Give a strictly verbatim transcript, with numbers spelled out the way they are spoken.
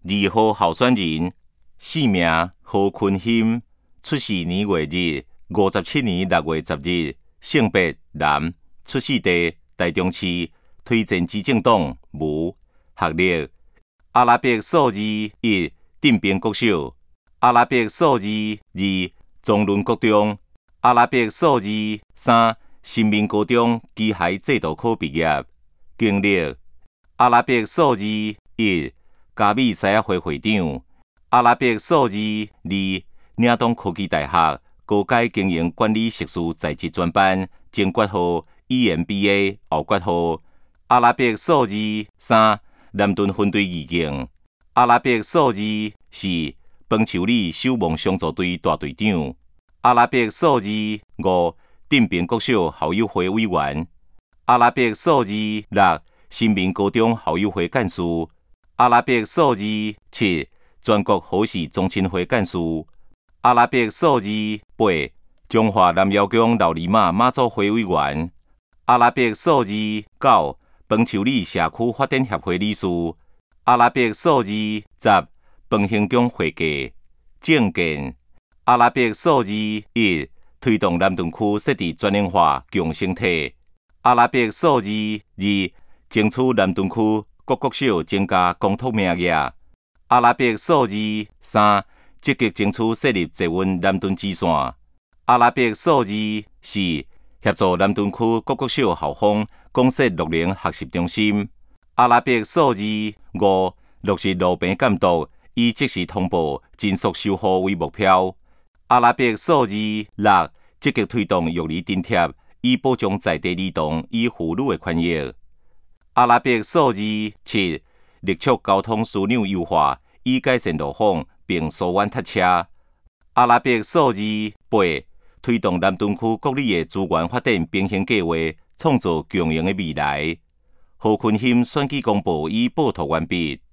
二号候选人，姓名何坤兴，出世年月日五十七年六月十日，性别男，出世地台中市，推荐之政党无，学历阿拉伯数字一，定边国小，阿拉伯数字二，中仑国中，阿拉伯数字三，新民高中机械制度科毕业，经历阿拉伯数字一，嘉义西仔会会长，阿拉伯数字二，岭东科技大学高阶经营管理硕士在职专班，前决号 E M B A 后决号，阿拉伯数字三，南屯分队二警，阿拉伯数字四，饭树里守望相助队大队长，阿拉伯数字五，定平国小校友会委员，阿拉伯数字六，新民高中校友会干事，阿拉伯数字七，全国好事宗亲会干事，阿拉伯数字八，中华南瑶宫老里马妈祖会委员，阿拉伯数字九，饭树里社区发展协会理事，阿拉伯数字十，饭兴宫会计，政见，阿拉伯数字一，推动南屯区设置专业化共生体，阿拉伯数字二，争取南屯区各国小增加公托名额，阿拉伯数字三，积极争取设立捷运南屯支线，阿拉伯数字四，协助南屯区各国小校方公设六龄学习中心，阿拉伯数字五，落实路边监督，以即时通报、尽速修复为目标，阿拉伯数字六，积极推动育儿津贴，以保障在地儿童与妇女的权益，阿拉伯数字七，力促交通枢纽优化，以改善路况并疏远塞车，阿拉伯数字八，推动南屯区国里的资源发展平衡计划，创造共赢的未来。何坤兴选举公报已报道完毕。